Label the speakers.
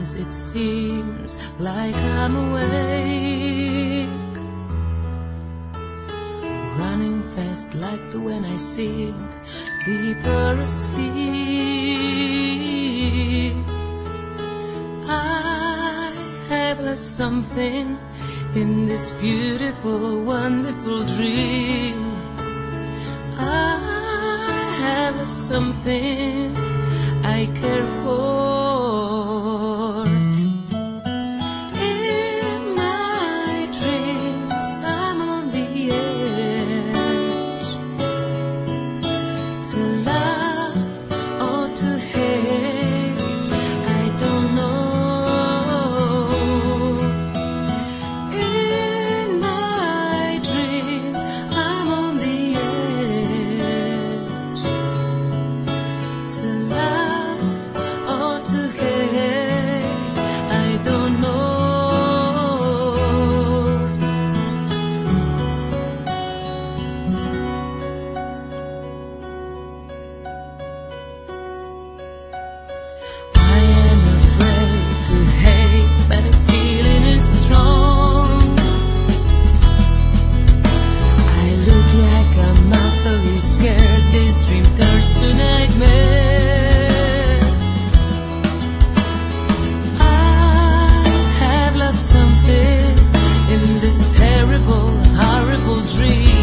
Speaker 1: Sometimes it seems like I'm awake, running fast like the when I sink deeper asleep. I have lost something in this beautiful, wonderful dream. I have lost something I care for. In my dreams, I'm on the edge, to love or to hate, I don't know. In my dreams, I'm on the edge, to love or to hate, I don't know. I am afraid to hate, but the feeling is strong. I look like I'm awfully scared. This dream turns to nightmare. I have lost something in this terrible, horrible dream.